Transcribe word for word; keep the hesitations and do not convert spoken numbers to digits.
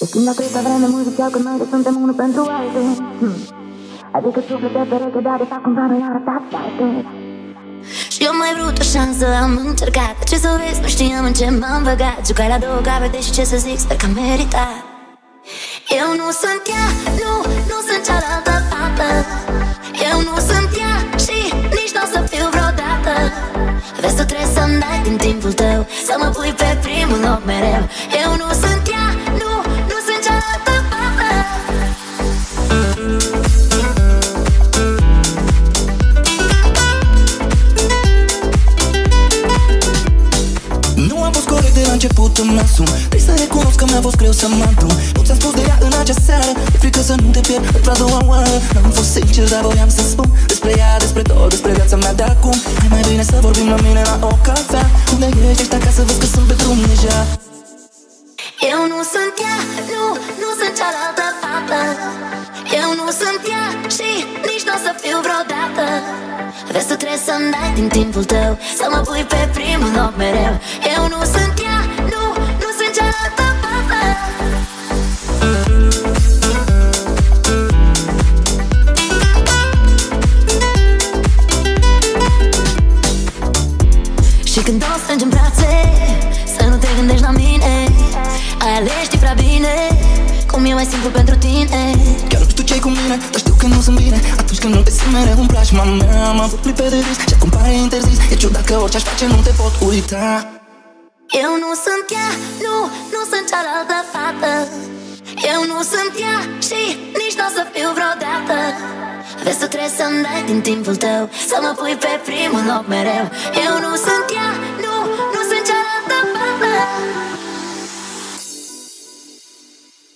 Se schimb la câtă vreme muzica când noi suntem unul pentru altul, hmm. Adică suflet de pereche, dar de fapt cumva noi arătați parte. Și eu mai vrut o șansă, am încercat. Ce să vezi, nu știam în ce m-am băgat. Jucai la două capete și ce să zic, sper că am meritat. Eu nu sunt ea, nu, nu sunt cealaltă fată. Eu nu sunt ea și nici n-o să fiu vreodată. Vezi, tu trebuie să-mi dai din timpul tău, să mă pui pe primul loc mereu. Eu nu sunt ea, nu, nu sunt cealaltă fată. Nu am fost corect de la început, îmi asum. Trebuie să recunosc că mi-a fost greu să mă îndrum. Nu ți-am spus de ea în acea seară, e frică să nu te pierd pentru a doua oară. N-am fost sincer, dar voiam să spun despre ea, despre tot, despre viața mea de acum. Hai mai bine să vorbim la mine la o cafea. Unde ești, ești acasă, vezi că sunt pe drum deja. Eu nu sunt ea, nu, nu sunt cealaltă fată. Eu nu sunt ea și nici n-o să fiu vreodată. Vezi, tu trebuie să-mi dai din timpul tău, să mă pui pe primul loc mereu. Eu nu sunt ea, nu, nu sunt cealaltă fată. Și când o strângi în brațe, să nu te gândești la mine. Ai ales, știi prea bine cum e mai simplu pentru tine. Chiar nu știu ce-i cu mine, dar știu că nu sunt bine. Atunci când nu te simt mereu în preajma mea. Am avut clipe de risc și acum pare interzis. E ciudat că orice aș face nu te pot uita. Eu nu sunt ea, nu, nu sunt cealaltă fată. Eu nu sunt ea și nici n-o să fiu vreodată. Vezi, tu trebuie să-mi dai din timpul tău, să mă pui pe primul loc mereu. Eu nu sunt ea, nu, nu sunt cealaltă fată.